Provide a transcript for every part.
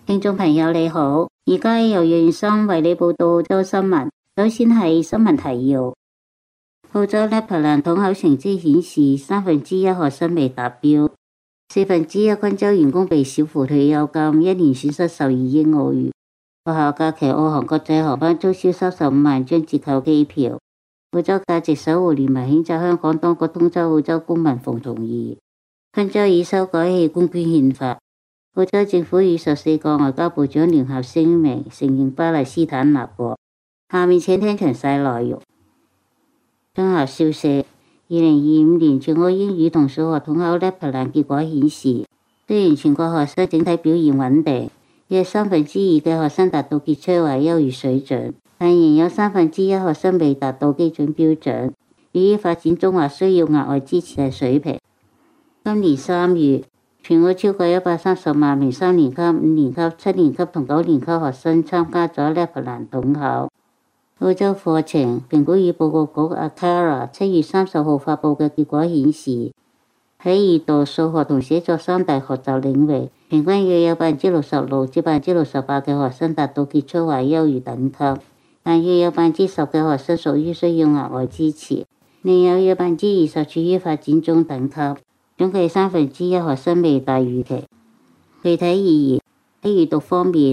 聽眾朋友你好，而家由楊生為你報道澳洲新聞。首先係新聞提要：澳洲勒柏蘭統考成績顯示1/3學生未達標，1/4昆州員工被小幅退休金，一年損失12億澳元。學校假期澳航國際航班促銷35萬張折扣機票。澳洲價值守護聯盟譴責香港當局通緝澳洲公民馮同義。昆州已修改器官捐獻法。澳洲政府與14個外交部長聯合聲明，承認巴勒斯坦立國。下面請聽詳細內容。綜合消息：2025年全澳英語同數學統考勒柏蘭結果顯示，雖然全國學生整體表現穩定，約2/3嘅學生達到傑出或優越水準，但仍有1/3學生未達到基準標準，處於發展中或需要額外支持嘅水平。今年3月，全澳超過130萬名3年級、5年級、7年級同9年級學生參加咗勒柏蘭統考。澳洲課程評估與報告局 ACARA 7月30號發布嘅結果顯示，喺閱讀、數學同寫作3大學習領域，平均約有66%至68%嘅學生達到傑出或優越等級，但約有10%嘅學生屬於需要額外支持，另有約20%處於發展中等級。總計1/3學生未達預期。具體而言，喺閱讀方面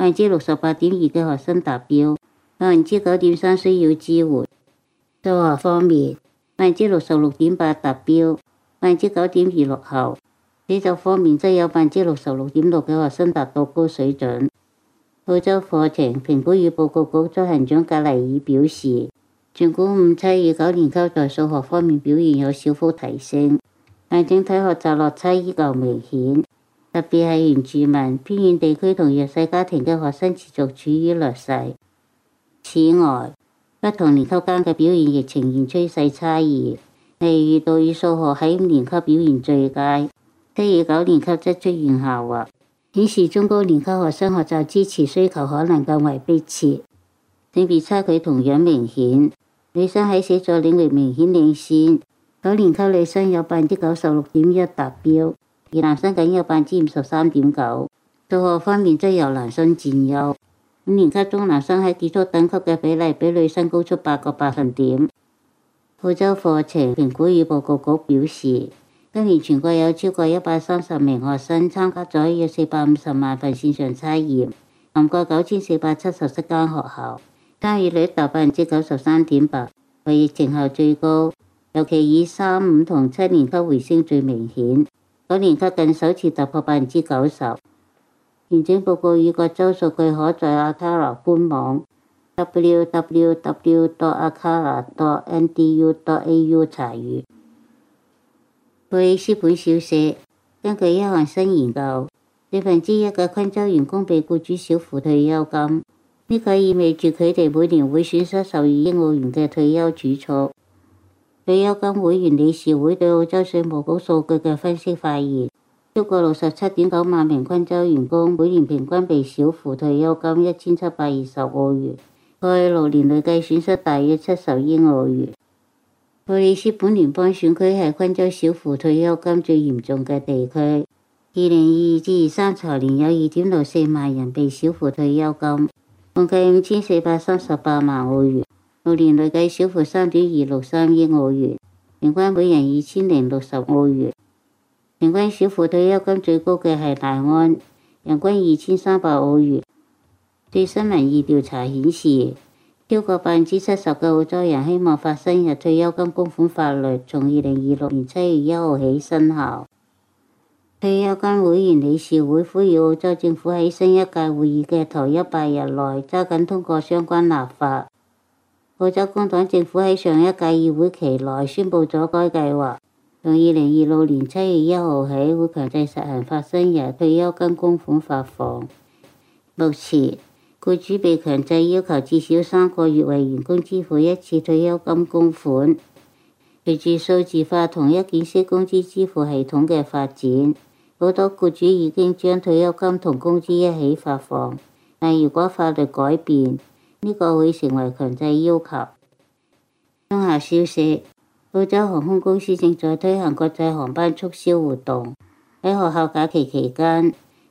，68.2%嘅學生達標，9.3% 需要支援。數學方面，66.8% 達標，9.2% 落後。寫作方面則有66.6%嘅學生達到高水準。澳洲課程評估與報告局執行長格黎爾表示，儘管5、7與9年級在數學方面表現有小幅提升，但整體學習落差依舊明顯，特別係原住民、偏遠地區同弱勢家庭嘅學生持續處於劣勢。此外，不同年級間嘅表現亦呈現趨勢差異，例如閱讀與數學喺5年級表現最佳，7與9年級則出現下滑，顯示中高年級學生學習支持需求可能更為迫切。性別差距同樣明顯，女生喺寫作領域明顯領先。9年級女生有96.1%達標，而男生僅有53.9%。數學方面則由男生佔優。5年級中男生喺傑出等級嘅比例比女生高出8個百分點。澳洲課程評估與報告局表示，今年全國有超過130名學生參加咗約450萬份線上測驗，涵蓋9477間學校，參與率達93.8%，為疫情後最高。尤其以3、5同7年級回升最明顯，9年級更首次突破90%。完整報告與各州數據可在 ACARA 官網 www.acara.ndu.au 查閱。布里斯本消息，根據一項新研究，1/4嘅昆州員工被僱主小幅退休金，呢個意味住佢哋每年會損失12億澳元嘅退休儲蓄。退休金會員理事會對澳洲稅務局數據嘅分析發現，超過67.9萬名昆州員工每年平均被小幅退休金1720澳元，過去6年累計損失大約70億澳元。布里斯本聯邦選區係昆州小幅退休金最嚴重嘅地區，2022至23財年有2.64萬人被小幅退休金，共計5438萬澳元。6年累計小幅3.263億澳元，平均每人2060澳元。平均小幅退休金最高嘅係大安，人均2300澳元。最新民意調查顯示，超過70%嘅澳洲人希望發生日退休金供款法律從2026年7月1號起生效。退休金會員理事會呼籲澳洲政府喺新一屆會議嘅頭100日內抓緊通過相關立法。澳洲工黨政府喺上一屆議會期內宣布咗該計劃，從2026年7月1號起會強制實行發生日退休金供款發放。目前，僱主被強制要求至少3個月為員工支付一次退休金供款。隨住數字化同一件式工資支付系統嘅發展，好多僱主已經將退休金同工資一起發放，但如果法律改變，呢個會成為強制要求。綜合消息，澳洲航空公司正在推行國際航班促銷活動。喺學校假期期間，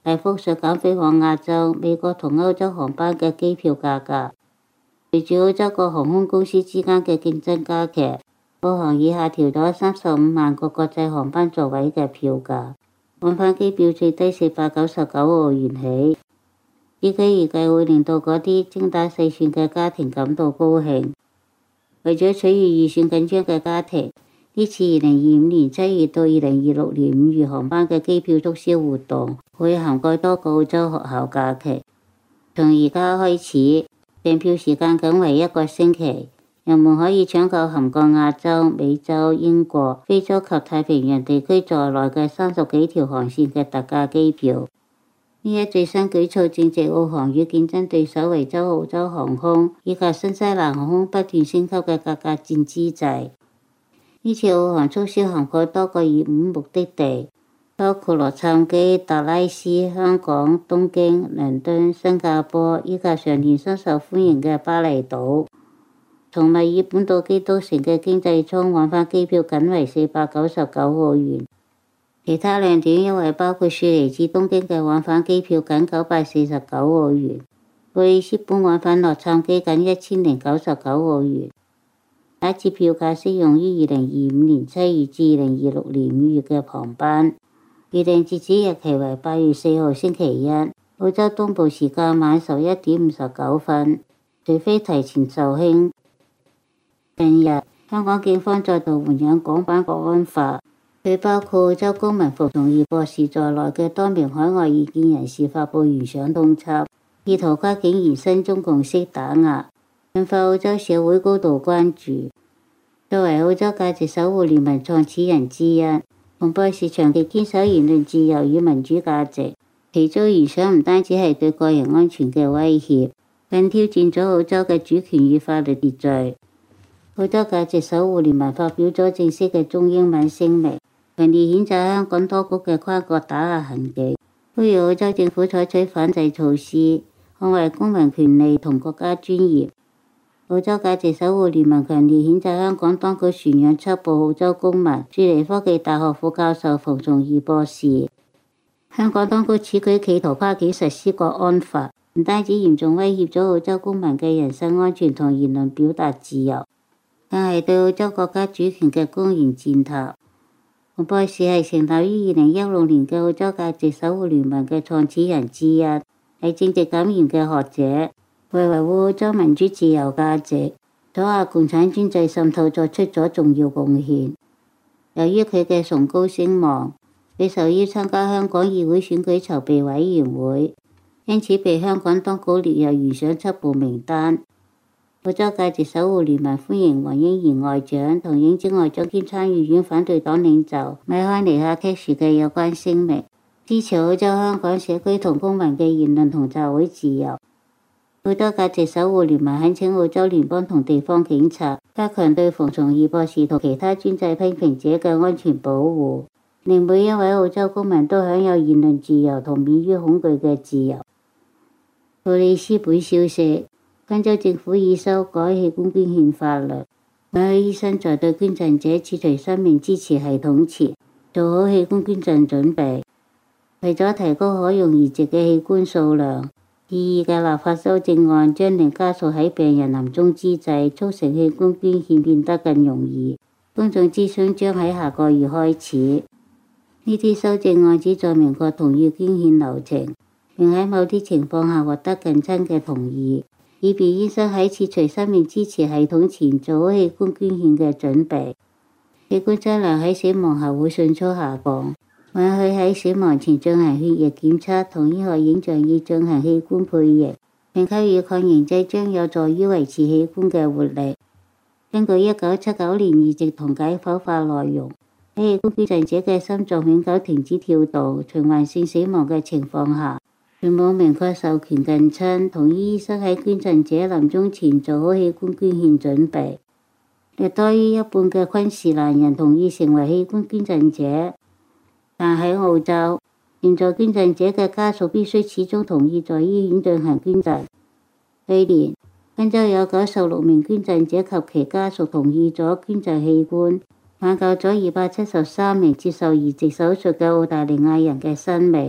大幅削減飛往亞洲、美國同歐洲航班嘅機票價格。隨住澳洲各航空公司之間嘅競爭加劇，澳航已下調咗35萬個國際航班座位嘅票價，往返機票最低499澳元起。預計會令到嗰啲精打細算嘅家庭感到高興。為咗取悅預算緊張嘅家庭，呢次2025年7月到2026年5月航班嘅機票促銷活動會涵蓋多個澳洲學校假期。從而家開始，訂票時間僅為1個星期，人們可以搶購涵蓋亞洲、美洲、英國、非洲及太平洋地區在內嘅30幾條航線嘅特價機票。呢一最新舉措正值澳航與競爭對手維州澳洲航空以及新西蘭航空不斷升級嘅價格戰之際。呢次澳航促銷涵蓋多個熱門目的地，包括洛杉磯、達拉斯、香港、東京、倫敦、新加坡以及常年深受歡迎嘅巴厘島。從墨爾本到基督城嘅經濟艙往返機票僅為499澳元。其他亮點因為包括雪梨至東京嘅往返機票僅949澳元，布里斯本往返洛杉磯僅1099澳元。打折票價適用於2025年7月至2026年5月嘅航班，預訂截止日期為8月4號星期一，澳洲東部時間晚11點59分，除非提前售罄。近日，香港警方再度援引港版國安法，對包括澳洲公民馮崇義博士在內嘅多名海外異見人士發布懸賞通緝，意圖跨境延伸中共式打壓，引發澳洲社會高度關注。作為澳洲價值守護聯盟創始人之一，馮博士長期堅守言論自由與民主價值，其遭懸賞唔單止係對個人安全嘅威脅，更挑戰咗澳洲嘅主權與法律秩序。澳洲價值守護聯盟發表咗正式嘅中英文聲明，強烈譴責香港當局嘅跨國打壓行徑，呼籲澳洲政府採取反制措施，捍衛公民權利同國家尊嚴。澳洲價值守護聯盟強烈譴責香港當局傳揚緝捕澳洲公民雪梨科技大學副教授馮崇義博士。香港當局此舉企圖跨境實施國安法，唔單止嚴重威脅咗澳洲公民嘅人身安全同言論表達自由，更係對澳洲國家主權嘅公然踐踏。馮博士係成立於2016年嘅澳洲價值守護聯盟嘅創始人之一，係正直敢言嘅學者，為維護澳洲民主自由價值、阻壓共產專制滲透作出咗重要貢獻。由於佢嘅崇高聲望，佢受邀參加香港議會選舉籌備委員會，因此被香港當局列入懸賞緝捕名單。澳洲價值守護聯盟歡迎黃英賢外長同影子外長兼參議院反對黨領袖米開尼克·基殊嘅有關聲明，支持澳洲香港社區同公民嘅言論同集會自由。澳洲價值守護聯盟懇請澳洲聯邦同地方警察加強對馮崇義博士同其他專制批評者嘅安全保護，令每一位澳洲公民都享有言論自由同免於恐懼嘅自由。布里斯本消息，賓州政府已修改器官捐獻法律，允許醫生在對捐贈者切除生命支持系統前做好器官捐贈準備。為咗提高可用移植嘅器官數量，擬議嘅立法修正案將令家屬喺病人臨終之際促成器官捐獻變得更容易。公眾諮詢將喺下個月開始。呢啲修正案旨在明確同意捐獻流程，並喺某啲情況下獲得近親嘅同意，以便醫生喺切除生命支持系統前做好器官捐獻嘅準備。器官質量喺死亡後會迅速下降，允許喺死亡前進行血液檢測同醫學影像以進行器官配型，並給予抗凝劑，將有助於維持器官嘅活力。根據1979年移植同解剖法內容，喺器官捐贈者嘅心臟永久停止跳動、循環性死亡嘅情況下，並冇明確授權近親同意醫生喺捐贈者臨終前做好器官捐獻準備。略多於一半嘅昆士蘭人同意成為器官捐贈者，但喺澳洲，潛在捐贈者嘅家屬必須始終同意在醫院進行捐贈。去年，賓州有96名捐贈者及其家屬同意咗捐贈器官，挽救咗273名接受移植手術嘅澳大利亞人嘅生命。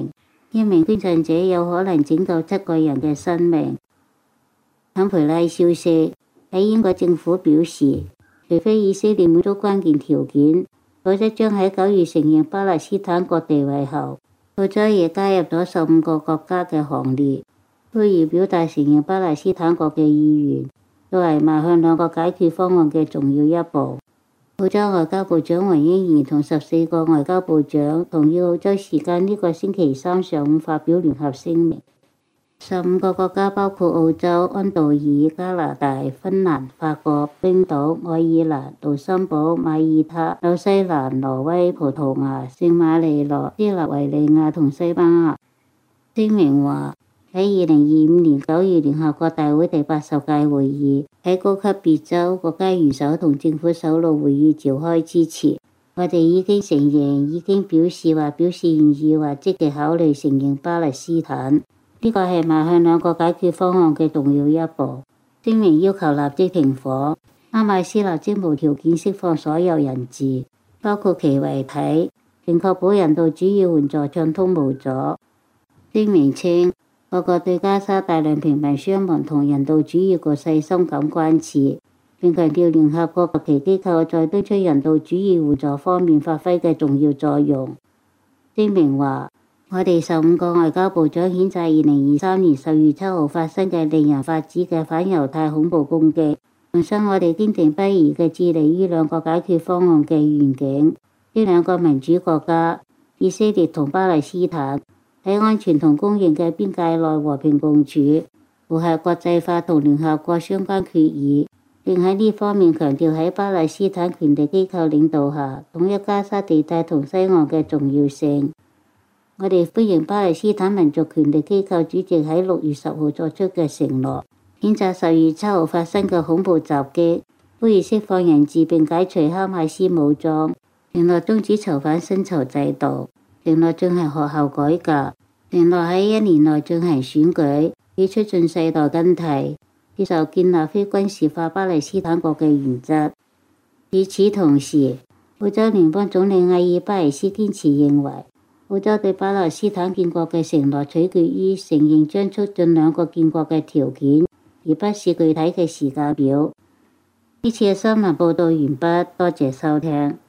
一名捐贈者有可能拯救7個人嘅生命。坎培拉消息喺英國政府表示，除非以色列滿足關鍵條件，否則將喺9月承認巴勒斯坦國地位後，澳洲亦加入咗15個國家嘅行列，呼籲表達承認巴勒斯坦國嘅意願，作為邁向2個解決方案嘅重要一步。澳洲外交部長黃英賢同14個外交部長同意澳洲時間呢個星期三上午發表聯合聲明。15個國家包括澳洲、安道爾、加拿大、芬蘭、法國、冰島、愛爾蘭、盧森堡、馬爾他、紐西蘭、挪威、葡萄牙、聖馬力諾、斯洛維尼亞同西班牙。聲明話喺2025年9月聯合國大會第80屆會議喺高級別州國家元首同政府首腦會議召開之前，我哋已經承認、已經表示願意或積極考慮承認巴勒斯坦。呢個係邁向2個解決方案嘅重要一步。聲明要求立即停火，哈馬斯立即無條件釋放所有人質，包括其遺體，並確保人道主義援助暢通無阻。聲明稱，各國對加沙大量平民傷亡同人道主義局勢深感關切，並強調聯合國及其機構在推出人道主義援助方面發揮嘅重要作用。聲明話，我哋15個外交部長譴責2023年10月7號發生嘅令人髮指嘅反猶太恐怖攻擊，重申我哋堅定不移嘅致力於2個解決方案嘅願景。呢2個民主國家，以色列同巴勒斯坦，喺安全同公認嘅邊界內和平共處，符合國際法同聯合國相關決議，並喺呢方面強調喺巴勒斯坦權力機構領導下統一加沙地帶同西岸嘅重要性。我哋歡迎巴勒斯坦民族權力機構主席喺6月10號作出嘅承諾，譴責10月7號發生嘅恐怖襲擊，呼籲釋放人質並解除哈馬斯武裝，承諾終止囚犯薪酬制度，承諾進行學校改革，承諾喺1年內進行選舉，以促進世代更替，接受建立非軍事化巴勒斯坦國嘅原則。與此同時，澳洲聯邦總理艾爾巴尼斯堅持認為，澳洲對巴勒斯坦建國嘅承諾取決於承認將促進2個建國嘅條件，而不是具體嘅時間表。呢次嘅新聞報道完畢，多謝收聽。